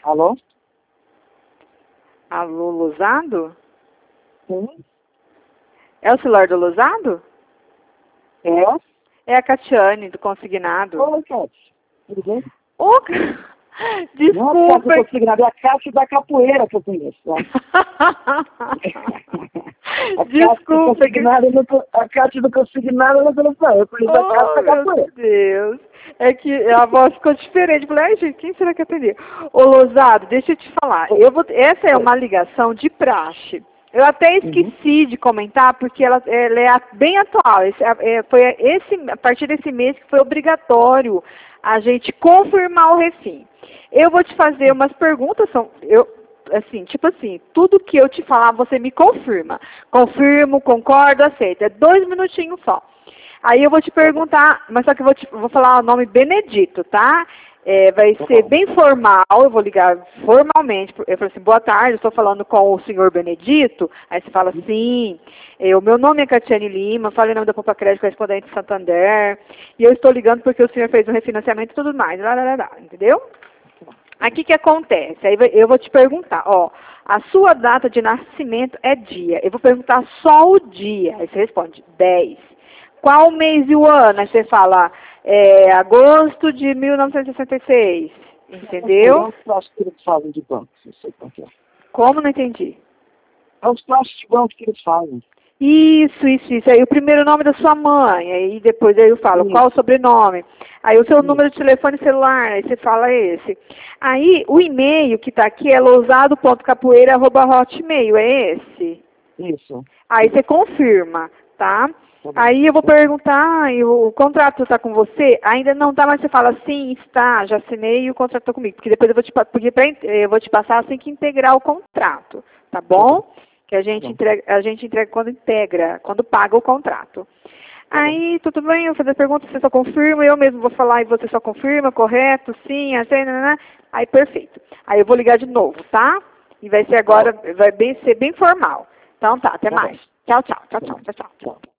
Alô? Alô, Losado? Sim. É o celular do Losado? É? É a Catiane, do Consignado. Oi, Cátia. Tudo bem? Ô, Não, Cátia, desculpa. eu consignado. É a Cátia da capoeira que eu conheço. Né? Desculpa. A Cátia do consignado eu não conheço, não. Eu conheço a Cátia da Oh, meu capoeira. Deus. É que a voz ficou diferente. Falei, ai, gente, quem será que atendeu? Ô, Losado, deixa eu te falar. Essa é uma ligação de praxe. Eu até esqueci de comentar, porque ela é bem atual. A partir desse mês que foi obrigatório a gente confirmar o refim. Eu vou te fazer umas perguntas, tipo assim, tudo que eu te falar, você me confirma. Confirmo, concordo, aceito. É 2 minutinhos só. Aí eu vou te perguntar, mas só que eu vou falar o nome Benedito, tá? Vai ser bem formal, eu vou ligar formalmente. Eu falo assim, boa tarde, eu estou falando com o senhor Benedito. Aí você fala, sim, o meu nome é Catiane Lima, falo em nome da Poupa Crédito Correspondente Santander, e eu estou ligando porque o senhor fez um refinanciamento e tudo mais, entendeu? Aí o que acontece? Aí eu vou te perguntar, ó, a sua data de nascimento é dia. Eu vou perguntar só o dia. Aí você responde, 10. Qual mês e o ano? Aí você fala, agosto de 1966. Entendeu? É os plásticos que eles fazem de banco, não sei qual que é. Como? Não entendi. É os plásticos de banco que eles fazem. Isso. Aí o primeiro nome da sua mãe, aí depois eu falo qual o sobrenome. Aí o seu número de telefone celular, aí você fala esse. Aí o e-mail que está aqui é lousado.capoeira@hotmail, é esse? Isso. Aí você confirma, tá? Tá bom. Aí eu vou perguntar, e o contrato está com você? Ainda não está, mas você fala, sim, está, já assinei e o contrato está comigo. Porque depois eu vou te passar assim que integrar o contrato, tá bom? Que a gente entrega quando paga o contrato. Aí, tudo bem, eu vou fazer a pergunta, você só confirma, eu mesmo vou falar e você só confirma, correto, sim, assim, aí perfeito. Aí eu vou ligar de novo, tá? E vai ser agora, ser bem formal. Então tá, até mais. Tchau.